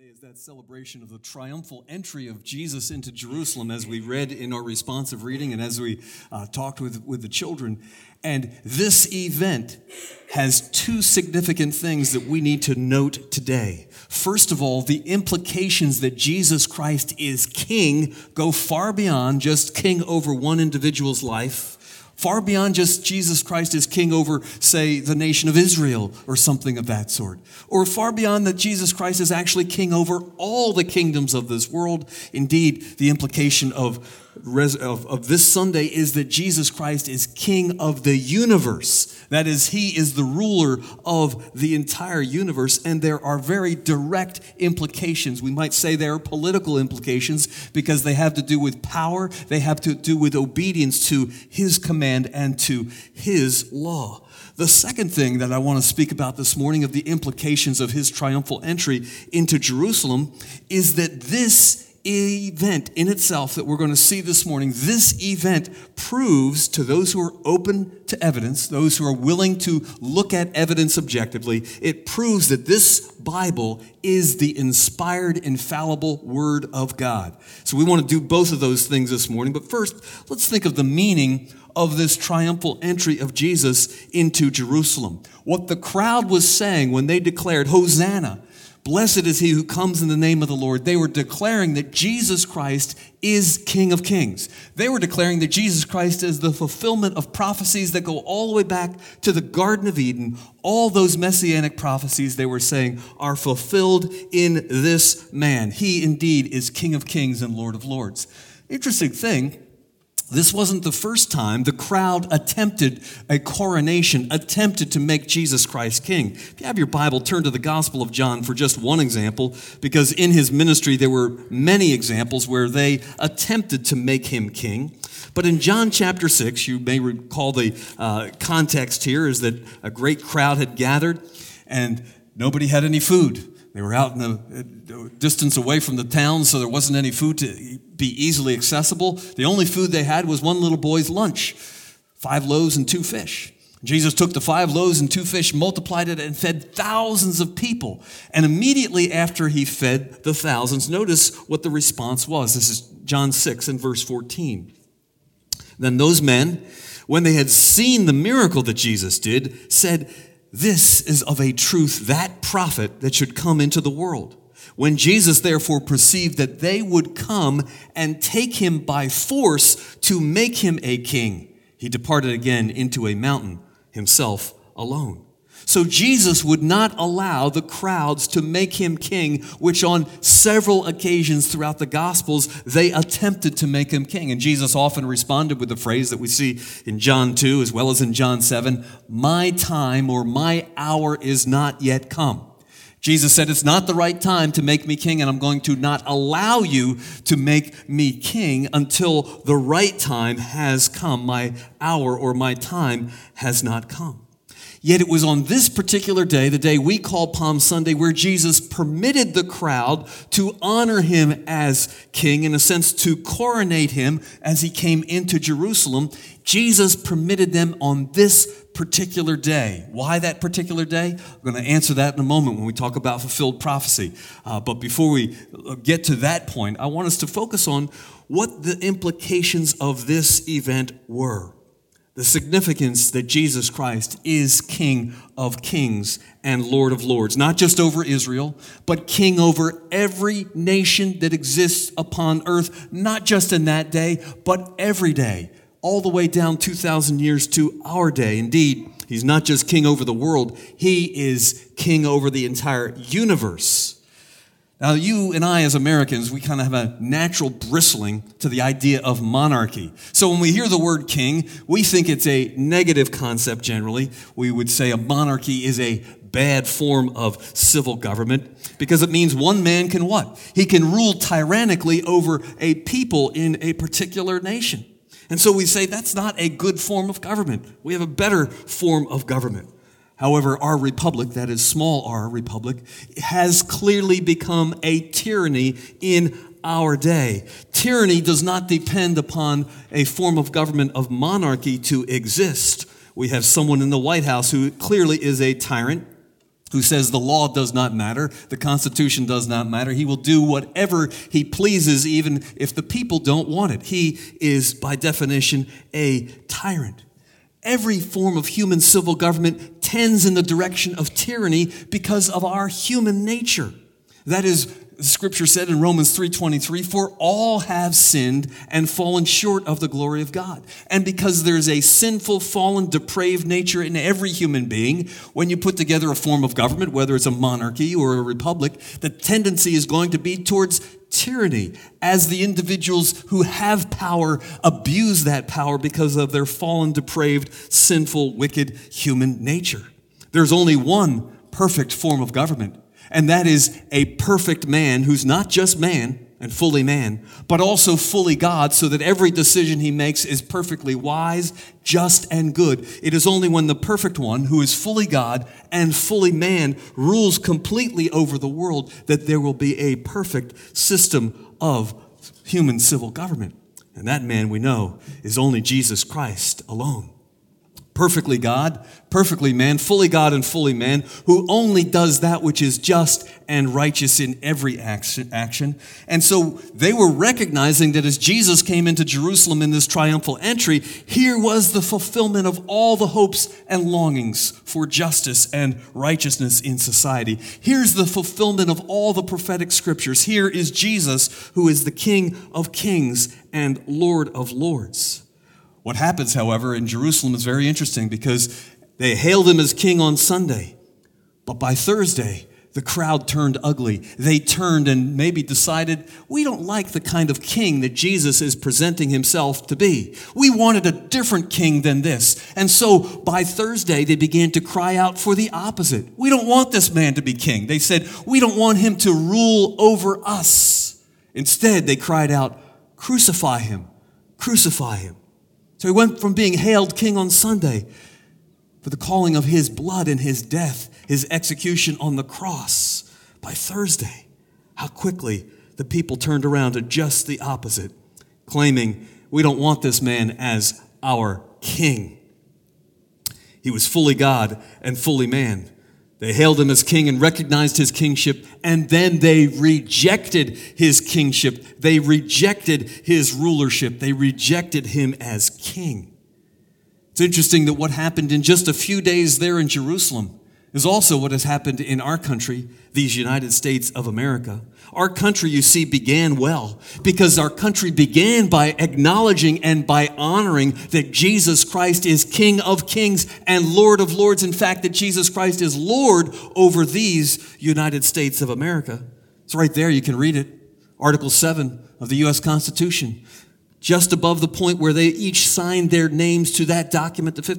Is that celebration of the triumphal entry of Jesus into Jerusalem, as we read in our responsive reading and as we talked with the children. And this event has two significant things that we need to note today. First of all, the implications that Jesus Christ is king go far beyond just king over one individual's life, far beyond just Jesus Christ is king over, say, the nation of Israel or something of that sort. Or far beyond that Jesus Christ is actually king over all the kingdoms of this world. Indeed, the implication of this Sunday is that Jesus Christ is king of the universe. That is, he is the ruler of the entire universe, and there are very direct implications. We might say there are political implications because they have to do with power, they have to do with obedience to his command and to his law. The second thing that I want to speak about this morning of the implications of his triumphal entry into Jerusalem is that this event in itself that we're going to see this morning, this event proves to those who are open to evidence, those who are willing to look at evidence objectively, it proves that this Bible is the inspired, infallible Word of God. So we want to do both of those things this morning. But first, let's think of the meaning of this triumphal entry of Jesus into Jerusalem. What the crowd was saying when they declared, "Hosanna, blessed is he who comes in the name of the Lord," they were declaring that Jesus Christ is King of Kings. They were declaring that Jesus Christ is the fulfillment of prophecies that go all the way back to the Garden of Eden. All those messianic prophecies, they were saying, are fulfilled in this man. He indeed is King of Kings and Lord of Lords. Interesting thing, this wasn't the first time the crowd attempted a coronation, attempted to make Jesus Christ king. If you have your Bible, turn to the Gospel of John for just one example, because in his ministry there were many examples where they attempted to make him king. But in John chapter 6, you may recall the context here is that a great crowd had gathered and nobody had any food. They were out in the distance away from the town, so there wasn't any food to be easily accessible. The only food they had was one little boy's lunch, 5 loaves and 2 fish. Jesus took the 5 loaves and 2 fish, multiplied it, and fed thousands of people. And immediately after he fed the thousands, notice what the response was. This is John 6 and verse 14. Then those men, when they had seen the miracle that Jesus did, said, "This is of a truth that prophet that should come into the world." When Jesus therefore perceived that they would come and take him by force to make him a king, he departed again into a mountain, himself alone. So Jesus would not allow the crowds to make him king, which on several occasions throughout the Gospels, they attempted to make him king. And Jesus often responded with the phrase that we see in John 2 as well as in John 7, "My time or my hour is not yet come." Jesus said, "It's not the right time to make me king, and I'm going to not allow you to make me king until the right time has come. My hour or my time has not come." Yet it was on this particular day, the day we call Palm Sunday, where Jesus permitted the crowd to honor him as king, in a sense to coronate him as he came into Jerusalem. Jesus permitted them on this particular day. Why that particular day? I'm going to answer that in a moment when we talk about fulfilled prophecy. But before we get to that point, I want us to focus on what the implications of this event were. The significance that Jesus Christ is King of Kings and Lord of Lords, not just over Israel, but king over every nation that exists upon earth, not just in that day, but every day, all the way down 2,000 years to our day. Indeed, he's not just king over the world, he is king over the entire universe. Now, you and I as Americans, we kind of have a natural bristling to the idea of monarchy. So when we hear the word king, we think it's a negative concept generally. We would say a monarchy is a bad form of civil government because it means one man can what? He can rule tyrannically over a people in a particular nation. And so we say that's not a good form of government. We have a better form of government. However, our republic, that is small r republic, has clearly become a tyranny in our day. Tyranny does not depend upon a form of government of monarchy to exist. We have someone in the White House who clearly is a tyrant. who says the law does not matter, the Constitution does not matter. He will do whatever he pleases, even if the people don't want it. He is, by definition, a tyrant. Every form of human civil government tends in the direction of tyranny because of our human nature. That is, Scripture said in Romans 3:23, "For all have sinned and fallen short of the glory of God." And because there's a sinful, fallen, depraved nature in every human being, when you put together a form of government, whether it's a monarchy or a republic, the tendency is going to be towards tyranny, as the individuals who have power abuse that power because of their fallen, depraved, sinful, wicked human nature. There's only one perfect form of government, and that is a perfect man who's not just man and fully man, but also fully God, so that every decision he makes is perfectly wise, just, and good. It is only when the perfect one, who is fully God and fully man, rules completely over the world that there will be a perfect system of human civil government. And that man, we know, is only Jesus Christ alone. Perfectly God, perfectly man, fully God and fully man, who only does that which is just and righteous in every action. And so they were recognizing that as Jesus came into Jerusalem in this triumphal entry, here was the fulfillment of all the hopes and longings for justice and righteousness in society. Here's the fulfillment of all the prophetic scriptures. Here is Jesus, who is the King of kings and Lord of lords. What happens, however, in Jerusalem is very interesting, because they hailed him as king on Sunday, but by Thursday, the crowd turned ugly. They turned and maybe decided, we don't like the kind of king that Jesus is presenting himself to be. We wanted a different king than this. And so by Thursday, they began to cry out for the opposite. We don't want this man to be king. They said, we don't want him to rule over us. Instead, they cried out, crucify him, crucify him. So he went from being hailed king on Sunday for the calling of his blood and his death, his execution on the cross. By Thursday, how quickly the people turned around to just the opposite, claiming, we don't want this man as our king. He was fully God and fully man. They hailed him as king and recognized his kingship, and then they rejected his kingship. They rejected his rulership. They rejected him as king. It's interesting that what happened in just a few days there in Jerusalem is also what has happened in our country, these United States of America. Our country, you see, began well, because our country began by acknowledging and by honoring that Jesus Christ is King of kings and Lord of lords. In fact, that Jesus Christ is Lord over these United States of America. It's right there. You can read it. Article 7 of the U.S. Constitution. Just above the point where they each signed their names to that document, the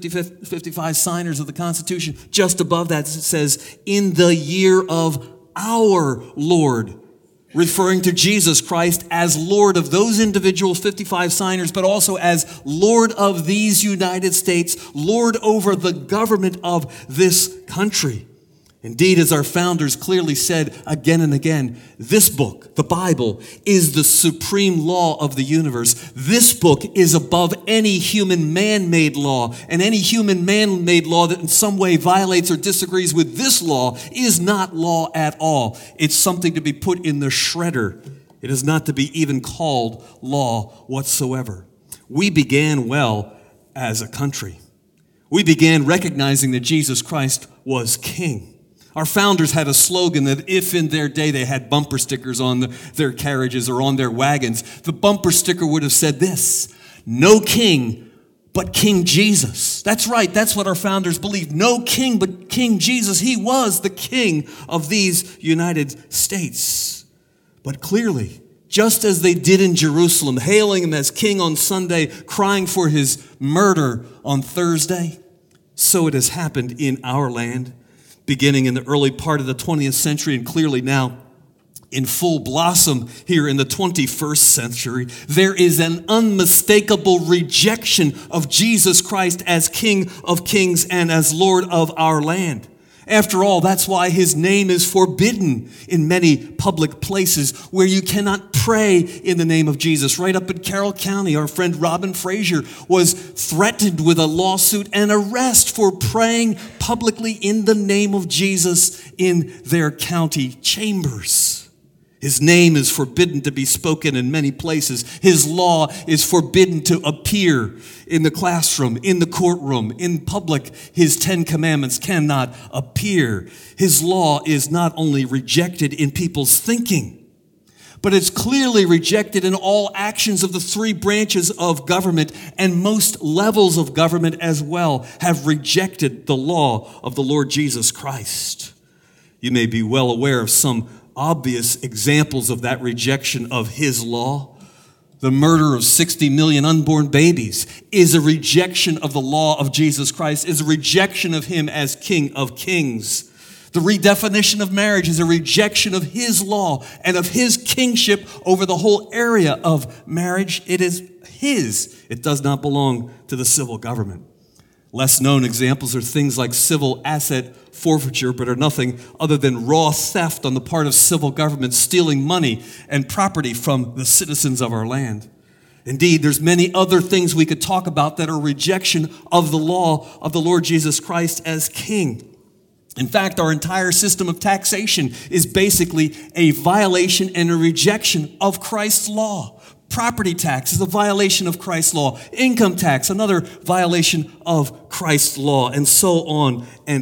55 signers of the Constitution, just above that it says, in the year of our Lord, referring to Jesus Christ as Lord of those individual 55 signers, but also as Lord of these United States, Lord over the government of this country. Indeed, as our founders clearly said again and again, this book, the Bible, is the supreme law of the universe. This book is above any human man-made law, and any human man-made law that in some way violates or disagrees with this law is not law at all. It's something to be put in the shredder. It is not to be even called law whatsoever. We began well as a country. We began recognizing that Jesus Christ was King. Our founders had a slogan that if in their day they had bumper stickers on their carriages or on their wagons, the bumper sticker would have said this: no king but King Jesus. That's right. That's what our founders believed. No king but King Jesus. He was the king of these United States. But clearly, just as they did in Jerusalem, hailing him as king on Sunday, crying for his murder on Thursday, so it has happened in our land, beginning in the early part of the 20th century and clearly now in full blossom here in the 21st century. There is an unmistakable rejection of Jesus Christ as King of kings and as Lord of our land. After all, that's why his name is forbidden in many public places where you cannot pray in the name of Jesus. Right up in Carroll County, our friend Robin Frazier was threatened with a lawsuit and arrest for praying publicly in the name of Jesus in their county chambers. His name is forbidden to be spoken in many places. His law is forbidden to appear in the classroom, in the courtroom, in public. His 10 commandments cannot appear. His law is not only rejected in people's thinking, but it's clearly rejected in all actions of the 3 branches of government, and most levels of government as well have rejected the law of the Lord Jesus Christ. You may be well aware of some obvious examples of that rejection of his law. The murder of 60 million unborn babies is a rejection of the law of Jesus Christ, is a rejection of him as King of Kings. The redefinition of marriage is a rejection of his law and of his kingship over the whole area of marriage. It is his. It does not belong to the civil government. Less known examples are things like civil asset forfeiture, but are nothing other than raw theft on the part of civil government, stealing money and property from the citizens of our land. Indeed, there's many other things we could talk about that are rejection of the law of the Lord Jesus Christ as King. In fact, our entire system of taxation is basically a violation and a rejection of Christ's law. Property tax is a violation of Christ's law. Income tax, another violation of Christ's law, and so on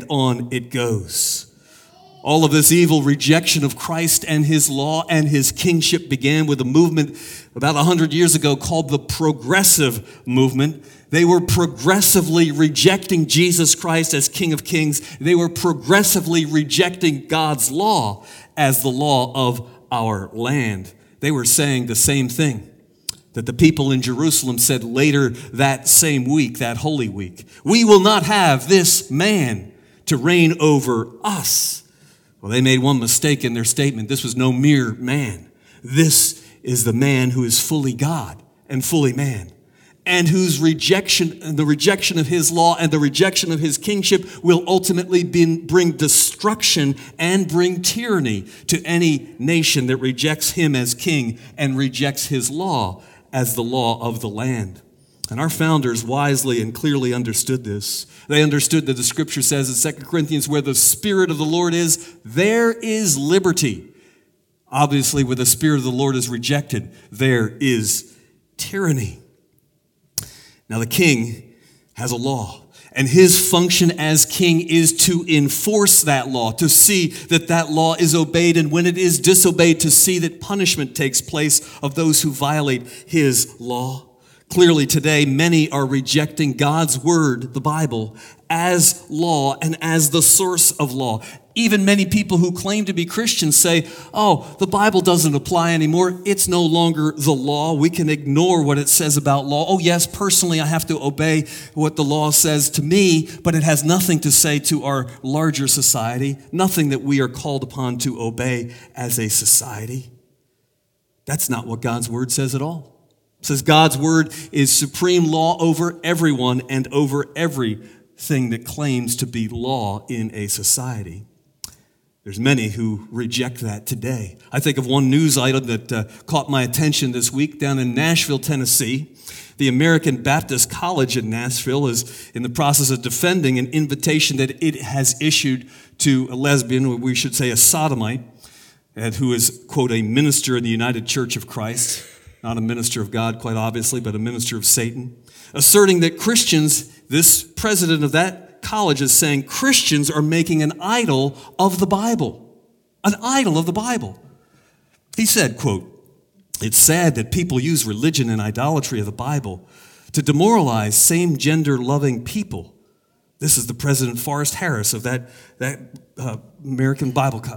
it goes. All of this evil rejection of Christ and his law and his kingship began with a movement about 100 years ago called the Progressive Movement. They were progressively rejecting Jesus Christ as King of Kings. They were progressively rejecting God's law as the law of our land. They were saying the same thing that the people in Jerusalem said later that same week, that Holy Week. We will not have this man to reign over us. Well, they made one mistake in their statement. This was no mere man. This is the man who is fully God and fully man, and whose rejection, the rejection of his law and the rejection of his kingship will ultimately bring destruction and bring tyranny to any nation that rejects him as king and rejects his law as the law of the land. And our founders wisely and clearly understood this. They understood that the scripture says in 2 Corinthians, where the Spirit of the Lord is, there is liberty. Obviously, where the Spirit of the Lord is rejected, there is tyranny. Now, the king has a law, and his function as king is to enforce that law, to see that that law is obeyed, and when it is disobeyed, to see that punishment takes place of those who violate his law. Clearly today, many are rejecting God's word, the Bible, as law and as the source of law. Even many people who claim to be Christians say, oh, the Bible doesn't apply anymore. It's no longer the law. We can ignore what it says about law. Oh, yes, personally, I have to obey what the law says to me, but it has nothing to say to our larger society, nothing that we are called upon to obey as a society. That's not what God's word says at all. It says God's word is supreme law over everyone and over everything that claims to be law in a society. There's many who reject that today. I think of one news item that caught my attention this week down in Nashville, Tennessee. The American Baptist College in Nashville is in the process of defending an invitation that it has issued to a lesbian, or we should say a sodomite, and who is, quote, a minister in the United Church of Christ. Not a minister of God, quite obviously, but a minister of Satan, asserting that Christians, this president of that college is saying Christians are making an idol of the Bible. An idol of the Bible. He said, quote, it's sad that people use religion and idolatry of the Bible to demoralize same-gender loving people. This is the President Forrest Harris of that American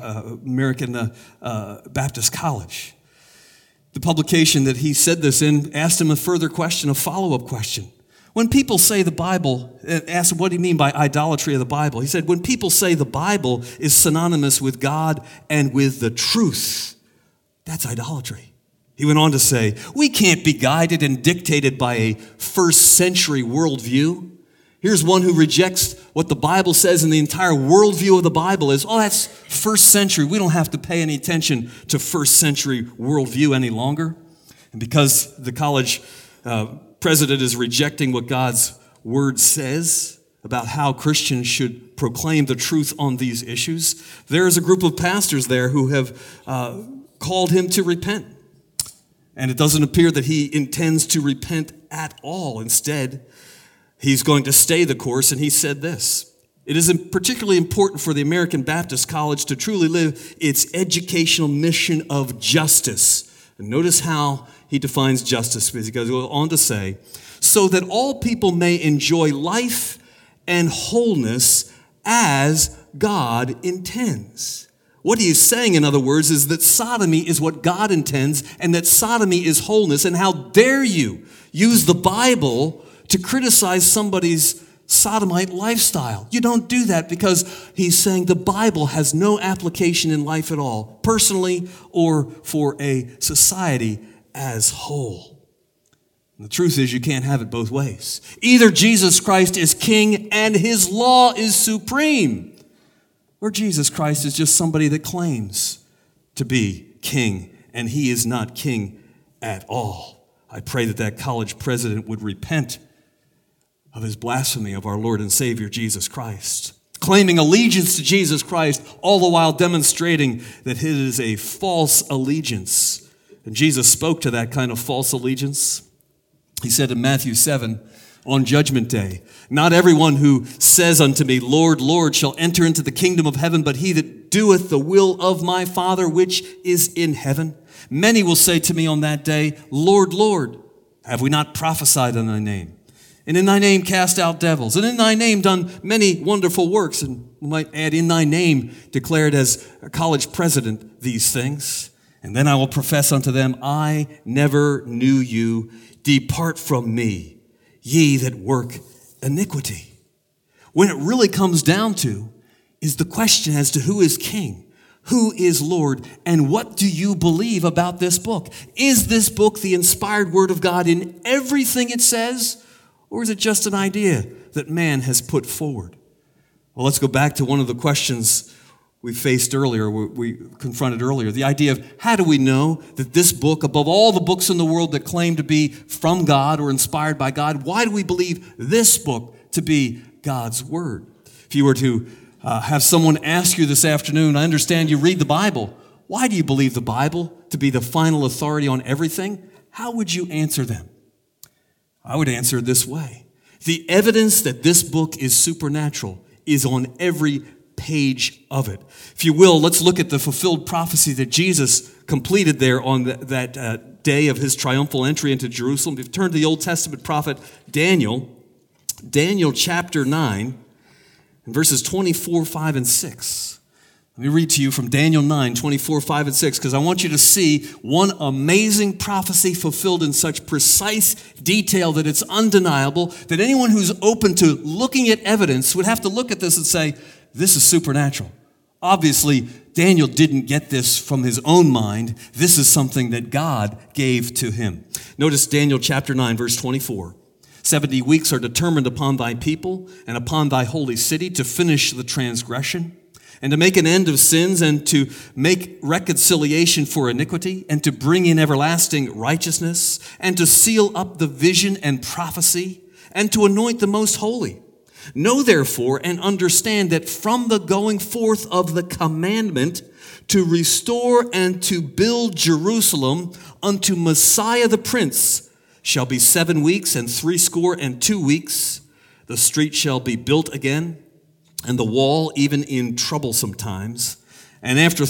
Baptist College. The publication that he said this in asked him a further question, a follow-up question. When people say the Bible, asked him, what do you mean by idolatry of the Bible? He said, when people say the Bible is synonymous with God and with the truth, that's idolatry. He went on to say, we can't be guided and dictated by a first century worldview. Here's one who rejects what the Bible says, and the entire worldview of the Bible is, oh, that's first century. We don't have to pay any attention to first century worldview any longer. And because the college president is rejecting what God's word says about how Christians should proclaim the truth on these issues, there is a group of pastors there who have called him to repent. And it doesn't appear that he intends to repent at all. Instead, he's going to stay the course, and he said this: "It is particularly important for the American Baptist College to truly live its educational mission of justice." And notice how he defines justice, because he goes on to say, "so that all people may enjoy life and wholeness as God intends." What he is saying, in other words, is that sodomy is what God intends, and that sodomy is wholeness. And how dare you use the Bible to criticize somebody's sodomite lifestyle? You don't do that, because he's saying the Bible has no application in life at all, personally or for a society as whole. And the truth is, you can't have it both ways. Either Jesus Christ is king and his law is supreme, or Jesus Christ is just somebody that claims to be king, and he is not king at all. I pray that that college president would repent of his blasphemy of our Lord and Savior Jesus Christ, claiming allegiance to Jesus Christ, all the while demonstrating that it is a false allegiance. And Jesus spoke to that kind of false allegiance. He said in Matthew 7, on Judgment Day, "Not everyone who says unto me, Lord, Lord, shall enter into the kingdom of heaven, but he that doeth the will of my Father which is in heaven. Many will say to me on that day, Lord, Lord, have we not prophesied in thy name? And in thy name cast out devils, and in thy name done many wonderful works." And we might add, in thy name declared as a college president these things. "And then I will profess unto them, I never knew you. Depart from me, ye that work iniquity." When it really comes down to is the question as to who is king, who is Lord, and what do you believe about this book? Is this book the inspired word of God in everything it says, or is it just an idea that man has put forward? Well, let's go back to one of the questions we faced earlier, we confronted earlier, the idea of how do we know that this book, above all the books in the world that claim to be from God or inspired by God, why do we believe this book to be God's word? If you were to have someone ask you this afternoon, I understand you read the Bible, why do you believe the Bible to be the final authority on everything? How would you answer them? I would answer it this way: the evidence that this book is supernatural is on every page of it. If you will, let's look at the fulfilled prophecy that Jesus completed there on that day of his triumphal entry into Jerusalem. If you turn to the Old Testament prophet Daniel chapter 9, and verses 24, 5, and 6. Let me read to you from Daniel 9, 24, 5, and 6, because I want you to see one amazing prophecy fulfilled in such precise detail that it's undeniable, that anyone who's open to looking at evidence would have to look at this and say, this is supernatural. Obviously, Daniel didn't get this from his own mind. This is something that God gave to him. Notice Daniel chapter 9, verse 24. 70 weeks are determined upon thy people and upon thy holy city to finish the transgression, and to make an end of sins, and to make reconciliation for iniquity, and to bring in everlasting righteousness, and to seal up the vision and prophecy, and to anoint the most holy. Know therefore and understand that from the going forth of the commandment to restore and to build Jerusalem unto Messiah the Prince shall be 7 weeks and 62 weeks. The street shall be built again, and the wall even in troublesome times. And after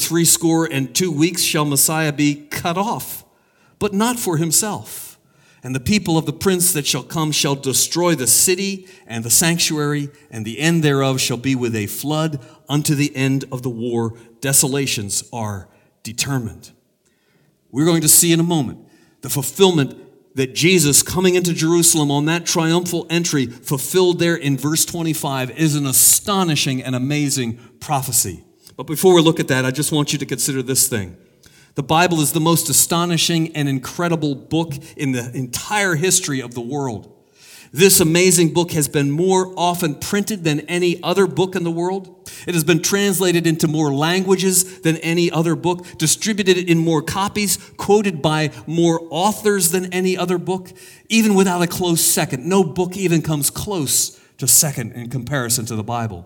62 weeks shall Messiah be cut off, but not for himself. And the people of the prince that shall come shall destroy the city and the sanctuary, and the end thereof shall be with a flood unto the end of the war. Desolations are determined. We're going to see in a moment the fulfillment that Jesus coming into Jerusalem on that triumphal entry fulfilled there in verse 25 is an astonishing and amazing prophecy. But before we look at that, I just want you to consider this thing. The Bible is the most astonishing and incredible book in the entire history of the world. This amazing book has been more often printed than any other book in the world. It has been translated into more languages than any other book, distributed in more copies, quoted by more authors than any other book, even without a close second. No book even comes close to second in comparison to the Bible.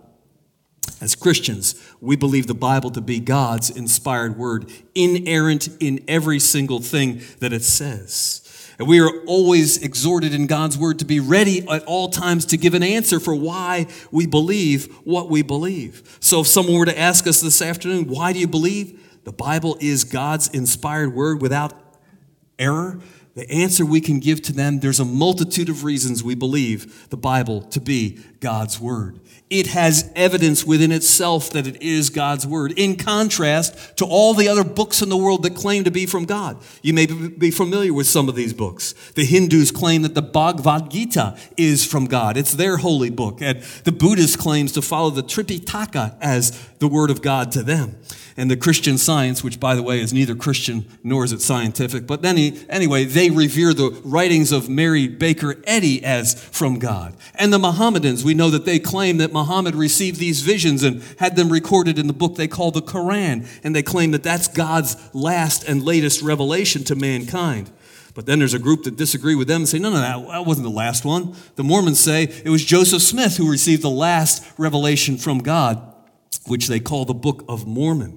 As Christians, we believe the Bible to be God's inspired word, inerrant in every single thing that it says. And we are always exhorted in God's word to be ready at all times to give an answer for why we believe what we believe. So if someone were to ask us this afternoon, why do you believe the Bible is God's inspired word without error? The answer we can give to them, there's a multitude of reasons we believe the Bible to be God's word. It has evidence within itself that it is God's word, in contrast to all the other books in the world that claim to be from God. You may be familiar with some of these books. The Hindus claim that the Bhagavad Gita is from God. It's their holy book. And the Buddhist claims to follow the Tripitaka as the word of God to them. And the Christian Science, which, by the way, is neither Christian nor is it scientific, but anyway, they revere the writings of Mary Baker Eddy as from God. And the Mohammedans, we know that they claim that Muhammad received these visions and had them recorded in the book they call the Quran, and they claim that that's God's last and latest revelation to mankind. But then there's a group that disagree with them and say, no, that wasn't the last one. The Mormons say it was Joseph Smith who received the last revelation from God, which they call the Book of Mormon.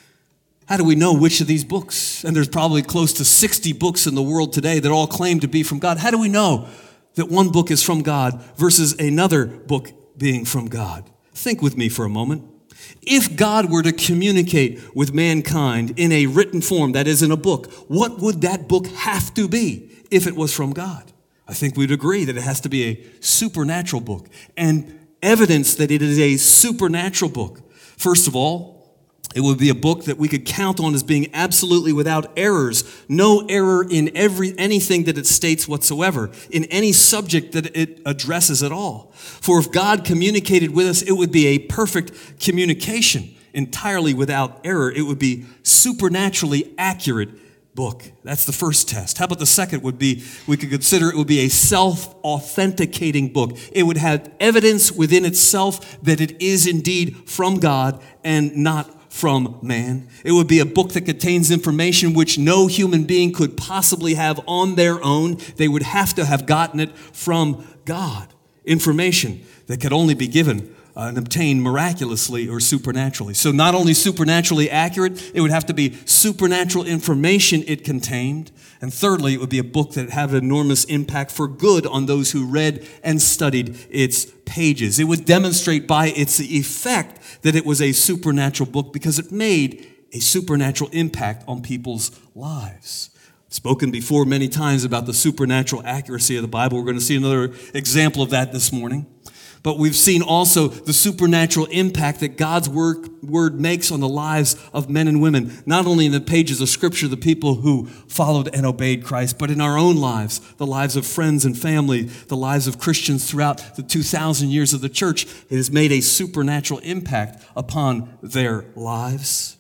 How do we know which of these books? And there's probably close to 60 books in the world today that all claim to be from God. How do we know that one book is from God versus another book being from God? Think with me for a moment. If God were to communicate with mankind in a written form, that is in a book, what would that book have to be if it was from God? I think we'd agree that it has to be a supernatural book, and evidence that it is a supernatural book. First of all, it would be a book that we could count on as being absolutely without errors, no error in anything that it states whatsoever, in any subject that it addresses at all. For if God communicated with us, it would be a perfect communication, entirely without error. It would be supernaturally accurate book. That's the first test. How about the second would be, we could consider it would be a self-authenticating book. It would have evidence within itself that it is indeed from God and not from man. It would be a book that contains information which no human being could possibly have on their own. They would have to have gotten it from God. Information that could only be given and obtained miraculously or supernaturally. So not only supernaturally accurate, it would have to be supernatural information it contained. And thirdly, it would be a book that had an enormous impact for good on those who read and studied its pages. It would demonstrate by its effect that it was a supernatural book because it made a supernatural impact on people's lives. Spoken before many times about the supernatural accuracy of the Bible. We're going to see another example of that this morning. But we've seen also the supernatural impact that God's word makes on the lives of men and women, not only in the pages of Scripture, the people who followed and obeyed Christ, but in our own lives, the lives of friends and family, the lives of Christians throughout the 2,000 years of the church. It has made a supernatural impact upon their lives.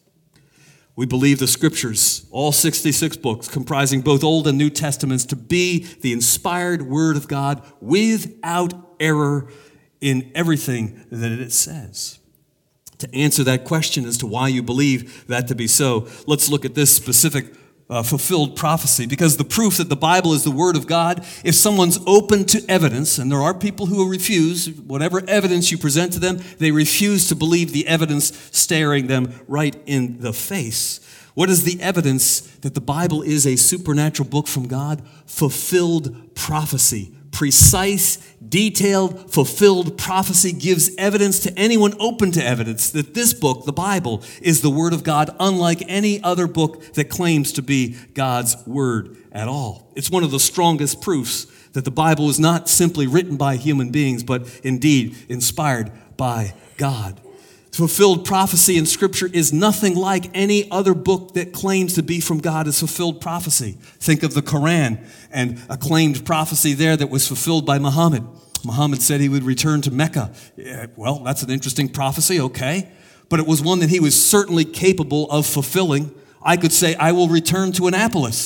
We believe the Scriptures, all 66 books, comprising both Old and New Testaments, to be the inspired Word of God without error in everything that it says. To answer that question as to why you believe that to be so, let's look at this specific fulfilled prophecy, because the proof that the Bible is the Word of God, if someone's open to evidence, and there are people who refuse, whatever evidence you present to them, they refuse to believe the evidence staring them right in the face. What is the evidence that the Bible is a supernatural book from God? Fulfilled prophecy. Precise, detailed, fulfilled prophecy gives evidence to anyone open to evidence that this book, the Bible, is the Word of God, unlike any other book that claims to be God's Word at all. It's one of the strongest proofs that the Bible is not simply written by human beings, but indeed inspired by God. Fulfilled prophecy in Scripture is nothing like any other book that claims to be from God as fulfilled prophecy. Think of the Quran and a claimed prophecy there that was fulfilled by Muhammad. Muhammad said he would return to Mecca. Well, that's an interesting prophecy, okay. But it was one that he was certainly capable of fulfilling. I could say, I will return to Annapolis.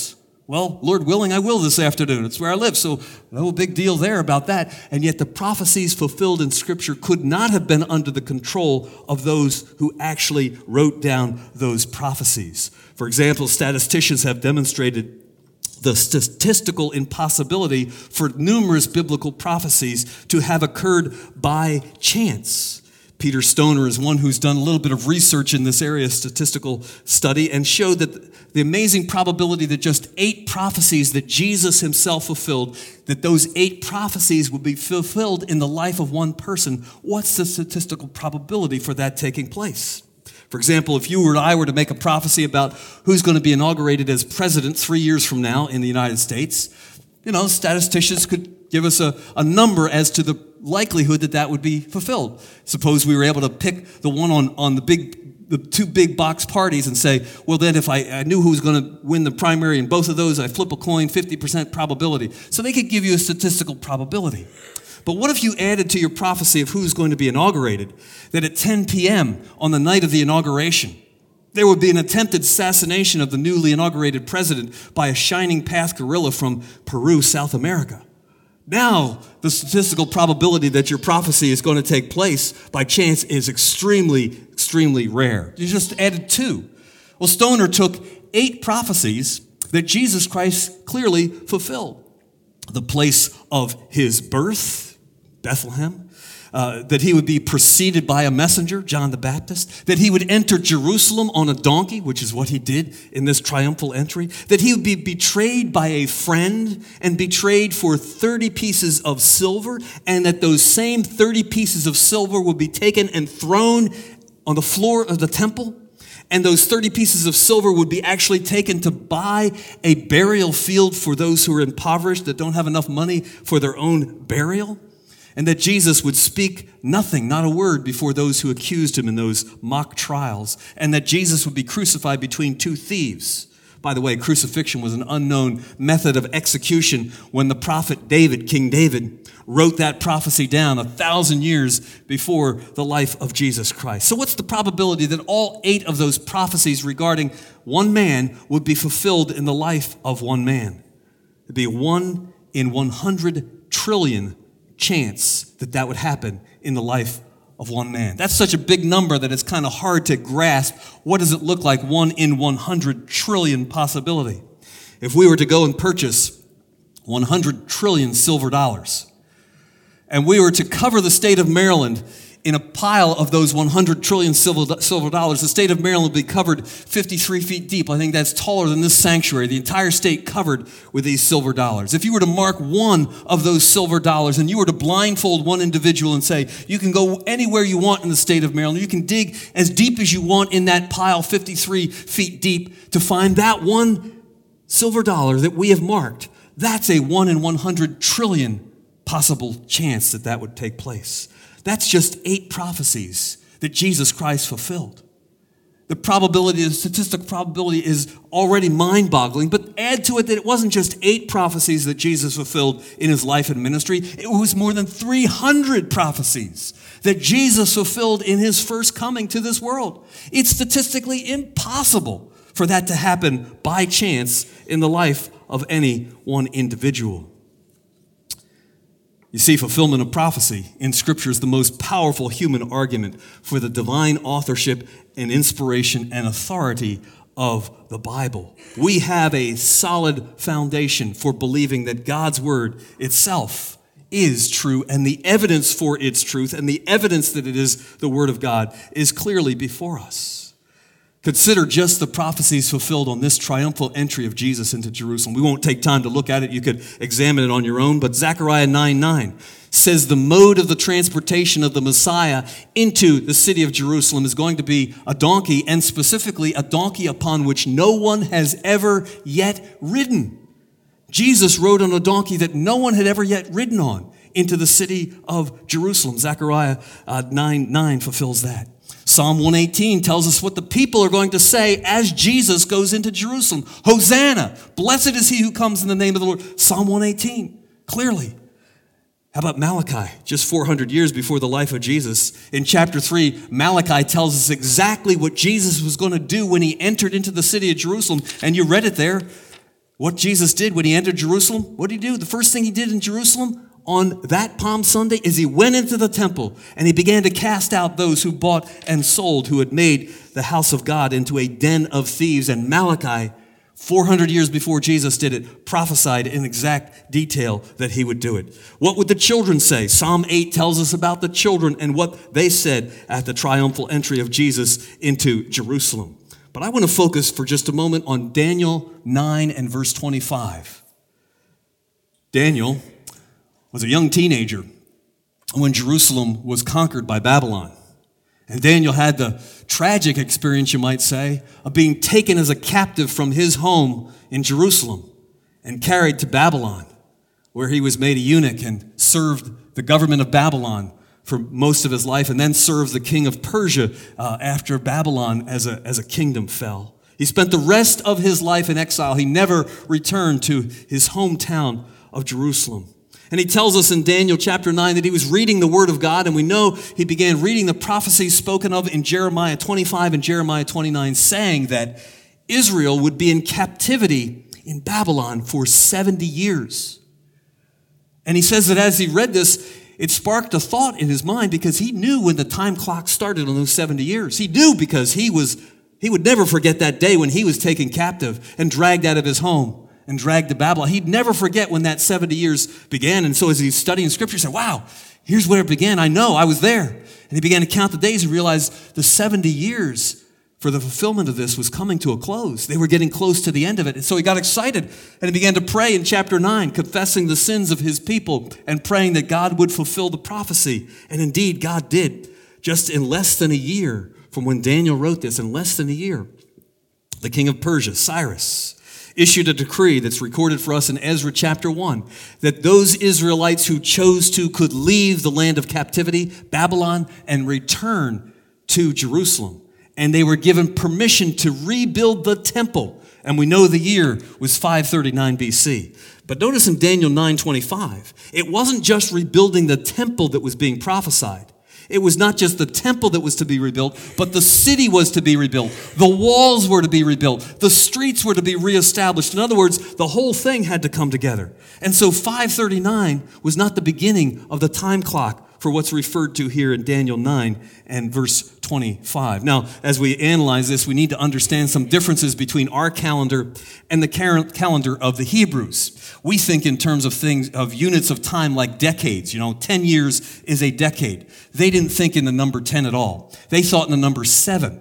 Well, Lord willing, I will this afternoon. It's where I live, so no big deal there about that. And yet the prophecies fulfilled in Scripture could not have been under the control of those who actually wrote down those prophecies. For example, statisticians have demonstrated the statistical impossibility for numerous biblical prophecies to have occurred by chance. Peter Stoner is one who's done a little bit of research in this area of statistical study and showed that the amazing probability that just 8 prophecies that Jesus himself fulfilled, that those 8 prophecies would be fulfilled in the life of one person. What's the statistical probability for that taking place? For example, if you or I were to make a prophecy about who's going to be inaugurated as president 3 years from now in the United States, statisticians could give us a number as to the likelihood that that would be fulfilled. Suppose we were able to pick the one on the 2 big box parties and say, well, then if I knew who was going to win the primary in both of those, I flip a coin, 50% probability. So they could give you a statistical probability. But what if you added to your prophecy of who's going to be inaugurated that at 10 p.m. on the night of the inauguration, there would be an attempted assassination of the newly inaugurated president by a Shining Path guerrilla from Peru, South America? Now, the statistical probability that your prophecy is going to take place by chance is extremely, extremely rare. You just added 2. Well, Stoner took 8 prophecies that Jesus Christ clearly fulfilled. The place of his birth, Bethlehem, that he would be preceded by a messenger, John the Baptist, that he would enter Jerusalem on a donkey, which is what he did in this triumphal entry, that he would be betrayed by a friend and betrayed for 30 pieces of silver, and that those same 30 pieces of silver would be taken and thrown on the floor of the temple, and those 30 pieces of silver would be actually taken to buy a burial field for those who are impoverished, that don't have enough money for their own burial. And that Jesus would speak nothing, not a word, before those who accused him in those mock trials. And that Jesus would be crucified between 2 thieves. By the way, crucifixion was an unknown method of execution when the prophet David, King David, wrote that prophecy down 1,000 years before the life of Jesus Christ. So what's the probability that all 8 of those prophecies regarding one man would be fulfilled in the life of one man? It'd be 1 in 100 trillion chance that would happen in the life of one man. That's such a big number that it's kind of hard to grasp. What does it look like, 1 in 100 trillion possibility? If we were to go and purchase 100 trillion silver dollars, and we were to cover the state of Maryland in a pile of those 100 trillion silver dollars, the state of Maryland would be covered 53 feet deep. I think that's taller than this sanctuary, the entire state covered with these silver dollars. If you were to mark one of those silver dollars and you were to blindfold one individual and say, you can go anywhere you want in the state of Maryland, you can dig as deep as you want in that pile 53 feet deep to find that one silver dollar that we have marked, that's a 1 in 100 trillion possible chance that would take place. That's just 8 prophecies that Jesus Christ fulfilled. The probability, the statistical probability is already mind-boggling, but add to it that it wasn't just 8 prophecies that Jesus fulfilled in his life and ministry. It was more than 300 prophecies that Jesus fulfilled in his first coming to this world. It's statistically impossible for that to happen by chance in the life of any one individual. You see, fulfillment of prophecy in Scripture is the most powerful human argument for the divine authorship and inspiration and authority of the Bible. We have a solid foundation for believing that God's Word itself is true, and the evidence for its truth and the evidence that it is the Word of God is clearly before us. Consider just the prophecies fulfilled on this triumphal entry of Jesus into Jerusalem. We won't take time to look at it. You could examine it on your own. But Zechariah 9:9 says the mode of the transportation of the Messiah into the city of Jerusalem is going to be a donkey, and specifically a donkey upon which no one has ever yet ridden. Jesus rode on a donkey that no one had ever yet ridden on into the city of Jerusalem. Zechariah 9:9 fulfills that. Psalm 118 tells us what the people are going to say as Jesus goes into Jerusalem. Hosanna! Blessed is he who comes in the name of the Lord. Psalm 118, clearly. How about Malachi? Just 400 years before the life of Jesus. In chapter 3, Malachi tells us exactly what Jesus was going to do when he entered into the city of Jerusalem. And you read it there. what Jesus did when he entered Jerusalem? What did he do? The first thing he did in Jerusalem on that Palm Sunday is he went into the temple and he began to cast out those who bought and sold, who had made the house of God into a den of thieves. And Malachi, 400 years before Jesus did it, prophesied in exact detail that he would do it. What would the children say? Psalm 8 tells us about the children and what they said at the triumphal entry of Jesus into Jerusalem. But I want to focus for just a moment on Daniel 9 and verse 25. Daniel was a young teenager when Jerusalem was conquered by Babylon. And Daniel had the tragic experience, you might say, of being taken as a captive from his home in Jerusalem and carried to Babylon, where he was made a eunuch and served the government of Babylon for most of his life, and then served the king of Persia after Babylon as a kingdom fell. He spent the rest of his life in exile. He never returned to his hometown of Jerusalem. And he tells us in Daniel chapter 9 that he was reading the word of God, and we know he began reading the prophecies spoken of in Jeremiah 25 and Jeremiah 29, saying that Israel would be in captivity in Babylon for 70 years. And he says that as he read this, it sparked a thought in his mind, because he knew when the time clock started on those 70 years. He knew, because he would never forget that day when he was taken captive and dragged out of his home and dragged to Babylon. He'd never forget when that 70 years began. And so as he's studying Scripture, he said, wow, here's where it began. I know, I was there. And he began to count the days and realized the 70 years for the fulfillment of this was coming to a close. They were getting close to the end of it. And so he got excited and he began to pray in chapter 9, confessing the sins of his people and praying that God would fulfill the prophecy. And indeed, God did. Just in less than a year from when Daniel wrote this, in less than a year, the king of Persia, Cyrus, issued a decree that's recorded for us in Ezra chapter 1, that those Israelites who chose to could leave the land of captivity, Babylon, and return to Jerusalem. And they were given permission to rebuild the temple. And we know the year was 539 BC. But notice in Daniel 9:25, it wasn't just rebuilding the temple that was being prophesied. It was not just the temple that was to be rebuilt, but the city was to be rebuilt. The walls were to be rebuilt. The streets were to be reestablished. In other words, the whole thing had to come together. And so 539 was not the beginning of the time clock for what's referred to here in Daniel 9 and verse 25. Now, as we analyze this, we need to understand some differences between our calendar and the calendar of the Hebrews. We think in terms of things, of units of time like decades. 10 years is a decade. They didn't think in the number 10 at all. They thought in the number 7.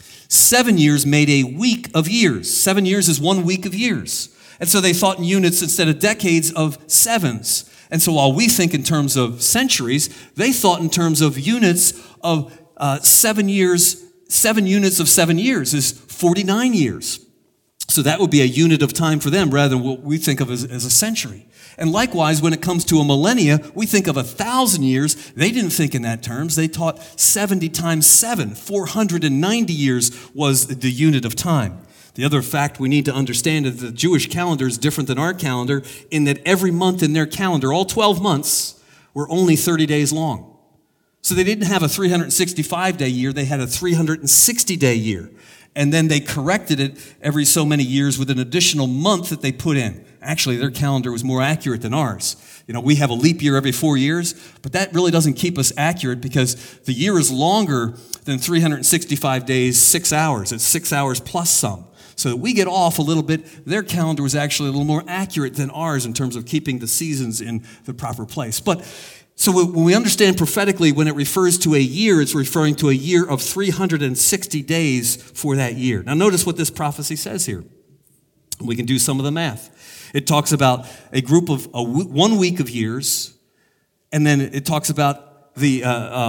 7 years made a week of years. 7 years is 1 week of years. And so they thought in units instead of decades of sevens. And so while we think in terms of centuries, they thought in terms of units of 7 years. 7 units of 7 years is 49 years. So that would be a unit of time for them rather than what we think of as a century. And likewise, when it comes to a millennia, we think of 1,000 years. They didn't think in that terms. They taught 70 times 7. 490 years was the unit of time. The other fact we need to understand is the Jewish calendar is different than our calendar in that every month in their calendar, all 12 months, were only 30 days long. So they didn't have a 365-day year. They had a 360-day year. And then they corrected it every so many years with an additional month that they put in. Actually, their calendar was more accurate than ours. We have a leap year every 4 years, but that really doesn't keep us accurate because the year is longer than 365 days, 6 hours. It's 6 hours plus some. So that we get off a little bit. Their calendar was actually a little more accurate than ours in terms of keeping the seasons in the proper place. But so when we understand prophetically, when it refers to a year, it's referring to a year of 360 days for that year. Now notice what this prophecy says here. We can do some of the math. It talks about a group of 1 week of years, and then it talks about the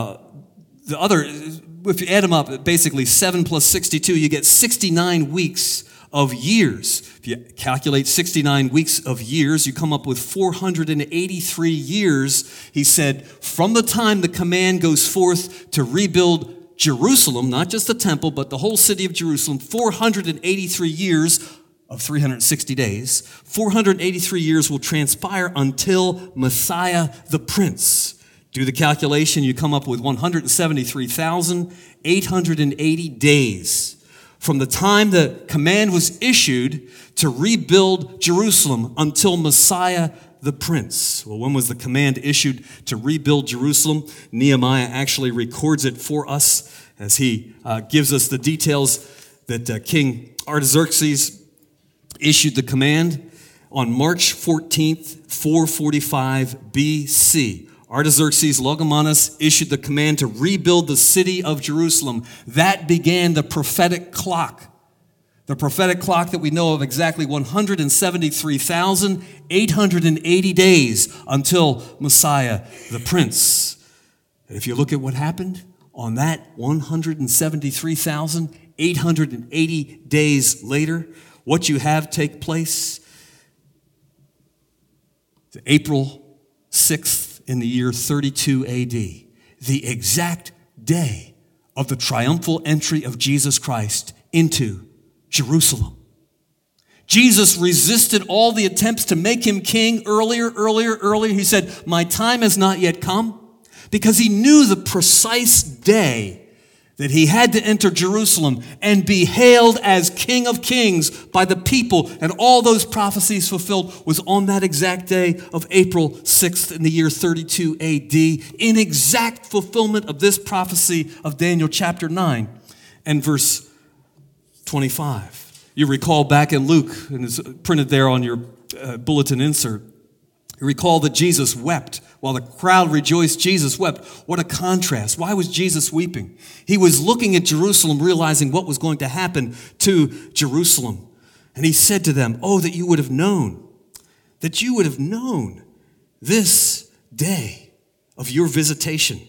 other. If you add them up, basically 7 plus 62, you get 69 weeks of years. If you calculate 69 weeks of years, you come up with 483 years, he said, from the time the command goes forth to rebuild Jerusalem, not just the temple, but the whole city of Jerusalem, 483 years of 360 days. 483 years will transpire until Messiah the Prince. Do the calculation, you come up with 173,880 days from the time the command was issued to rebuild Jerusalem until Messiah the Prince. Well, when was the command issued to rebuild Jerusalem? Nehemiah actually records it for us as he gives us the details that King Artaxerxes issued the command on March 14th, 445 BC. Artaxerxes Longomonus issued the command to rebuild the city of Jerusalem. That began the prophetic clock. The prophetic clock that we know of, exactly 173,880 days until Messiah the Prince. And if you look at what happened on that 173,880 days later, what you have take place, April 6th in the year 32 AD, the exact day of the triumphal entry of Jesus Christ into Jerusalem. Jesus resisted all the attempts to make him king earlier. He said, my time has not yet come, because he knew the precise day that he had to enter Jerusalem and be hailed as King of Kings by the people, and all those prophecies fulfilled, was on that exact day of April 6th in the year 32 AD, in exact fulfillment of this prophecy of Daniel chapter 9 and verse 25. You recall back in Luke, and it's printed there on your bulletin insert, you recall that Jesus wept. While the crowd rejoiced, Jesus wept. What a contrast. Why was Jesus weeping? He was looking at Jerusalem, realizing what was going to happen to Jerusalem. And he said to them, oh, that you would have known this day of your visitation.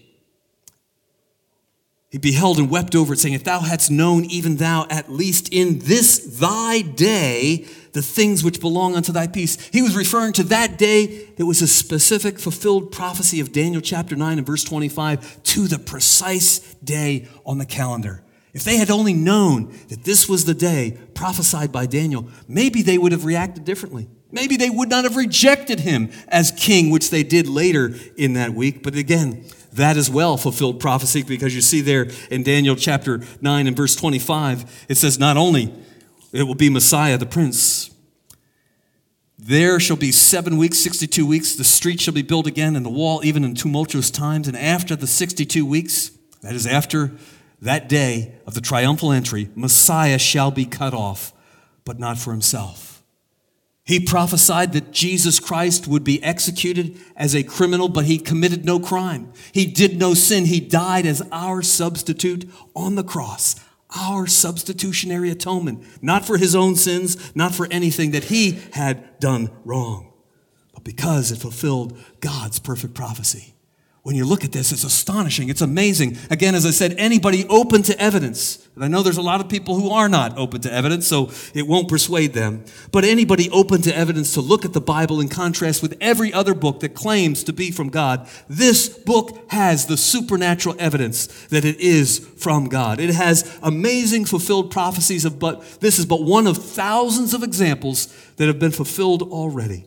He beheld and wept over it, saying, if thou hadst known, even thou, at least in this thy day, the things which belong unto thy peace. He was referring to that day that was a specific fulfilled prophecy of Daniel chapter 9 and verse 25 to the precise day on the calendar. If they had only known that this was the day prophesied by Daniel, maybe they would have reacted differently. Maybe they would not have rejected him as king, which they did later in that week. But again, that as well fulfilled prophecy, because you see there in Daniel chapter 9 and verse 25, it says not only it will be Messiah the Prince, there shall be 7 weeks, 62 weeks, the street shall be built again and the wall even in tumultuous times. And after the 62 weeks, that is after that day of the triumphal entry, Messiah shall be cut off, but not for himself. He prophesied that Jesus Christ would be executed as a criminal, but he committed no crime. He did no sin. He died as our substitute on the cross, our substitutionary atonement, not for his own sins, not for anything that he had done wrong, but because it fulfilled God's perfect prophecy. When you look at this, it's astonishing. It's amazing. Again, as I said, anybody open to evidence, and I know there's a lot of people who are not open to evidence, so it won't persuade them, but anybody open to evidence to look at the Bible in contrast with every other book that claims to be from God, this book has the supernatural evidence that it is from God. It has amazing fulfilled prophecies, but this is but one of thousands of examples that have been fulfilled already.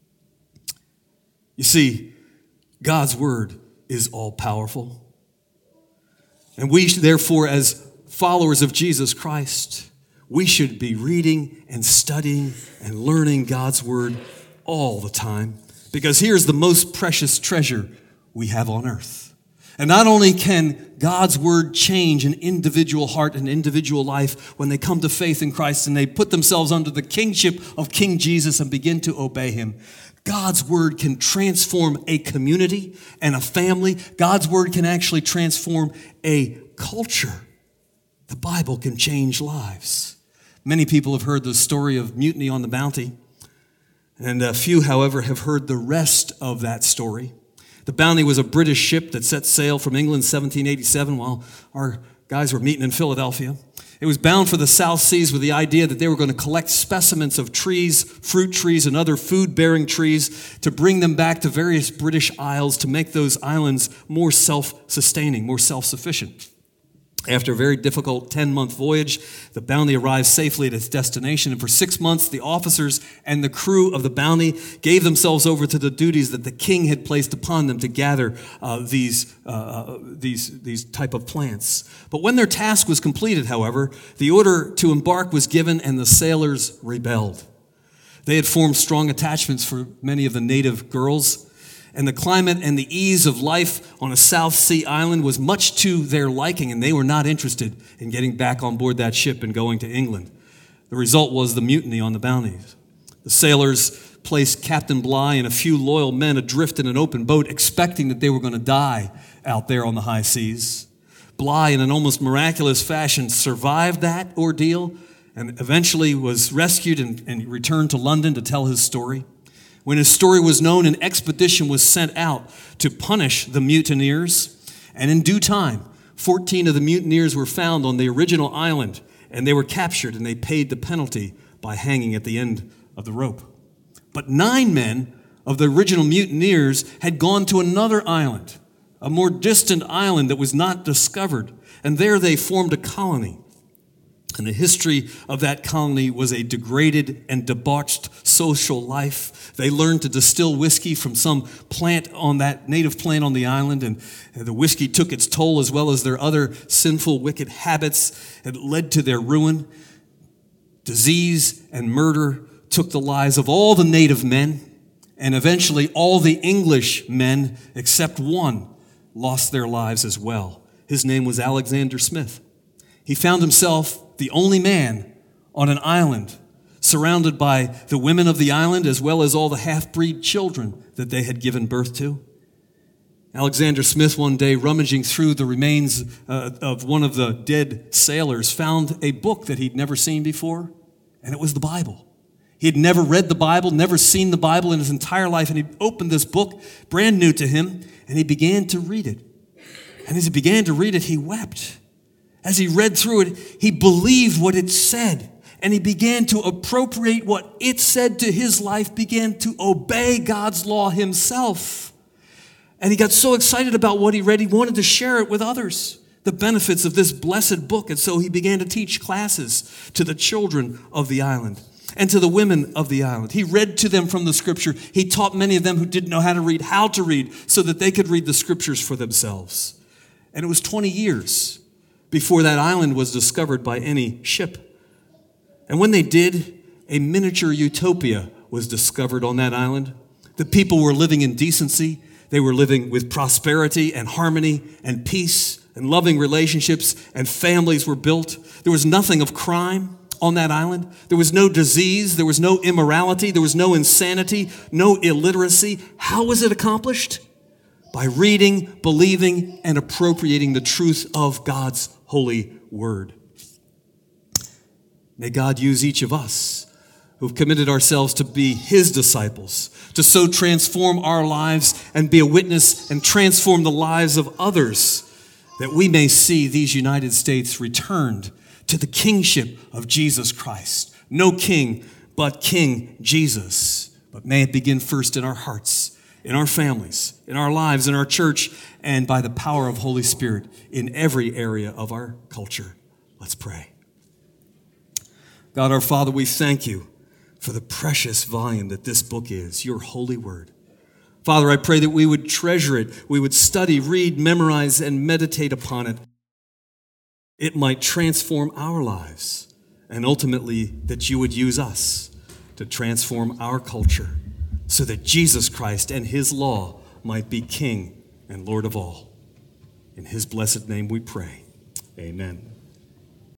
You see, God's word is all-powerful. And we, therefore, as followers of Jesus Christ, we should be reading and studying and learning God's word all the time, because here's the most precious treasure we have on earth. And not only can God's word change an individual heart and individual life when they come to faith in Christ and they put themselves under the kingship of King Jesus and begin to obey him, God's word can transform a community and a family. God's word can actually transform a culture. The Bible can change lives. Many people have heard the story of Mutiny on the Bounty, and a few, however, have heard the rest of that story. The Bounty was a British ship that set sail from England in 1787 while our guys were meeting in Philadelphia. It was bound for the South Seas with the idea that they were going to collect specimens of trees, fruit trees, and other food-bearing trees to bring them back to various British isles to make those islands more self-sustaining, more self-sufficient. After a very difficult 10-month voyage, the Bounty arrived safely at its destination, and for 6 months, the officers and the crew of the Bounty gave themselves over to the duties that the king had placed upon them to gather these type of plants. But when their task was completed, however, the order to embark was given, and the sailors rebelled. They had formed strong attachments for many of the native girls, and the climate and the ease of life on a South Sea island was much to their liking, and they were not interested in getting back on board that ship and going to England. The result was the mutiny on the Bounty. The sailors placed Captain Bligh and a few loyal men adrift in an open boat, expecting that they were going to die out there on the high seas. Bligh, in an almost miraculous fashion, survived that ordeal and eventually was rescued and returned to London to tell his story. When his story was known, an expedition was sent out to punish the mutineers, and in due time, 14 of the mutineers were found on the original island, and they were captured, and they paid the penalty by hanging at the end of the rope. But 9 men of the original mutineers had gone to another island, a more distant island that was not discovered, and there they formed a colony. And the history of that colony was a degraded and debauched social life. They learned to distill whiskey from some plant on that native plant on the island, and the whiskey took its toll, as well as their other sinful, wicked habits. It led to their ruin. Disease and murder took the lives of all the native men, and eventually all the English men, except one, lost their lives as well. His name was Alexander Smith. He found himself the only man on an island, surrounded by the women of the island as well as all the half-breed children that they had given birth to. Alexander Smith, one day rummaging through the remains of one of the dead sailors, found a book that he'd never seen before, and it was the Bible. He had never read the Bible, never seen the Bible in his entire life, and he opened this book, brand new to him, and he began to read it. And as he began to read it, he wept. As he read through it, he believed what it said, and he began to appropriate what it said to his life, began to obey God's law himself. And he got so excited about what he read, he wanted to share it with others, the benefits of this blessed book. And so he began to teach classes to the children of the island and to the women of the island. He read to them from the scripture. He taught many of them who didn't know how to read so that they could read the scriptures for themselves. And it was 20 years before that island was discovered by any ship. And when they did, a miniature utopia was discovered on that island. The people were living in decency. They were living with prosperity and harmony and peace and loving relationships, and families were built. There was nothing of crime on that island. There was no disease. There was no immorality. There was no insanity, no illiteracy. How was it accomplished? By reading, believing, and appropriating the truth of God's holy word. May God use each of us who've committed ourselves to be his disciples, to so transform our lives and be a witness and transform the lives of others, that we may see these United States returned to the kingship of Jesus Christ. No king but King Jesus. But may it begin first in our hearts, in our families, in our lives, in our church, and by the power of Holy Spirit in every area of our culture. Let's pray. God, our Father, we thank you for the precious volume that this book is, your holy word. Father, I pray that we would treasure it, we would study, read, memorize, and meditate upon it. It might transform our lives, and ultimately that you would use us to transform our culture so that Jesus Christ and his law might be King and Lord of all. In his blessed name we pray. Amen.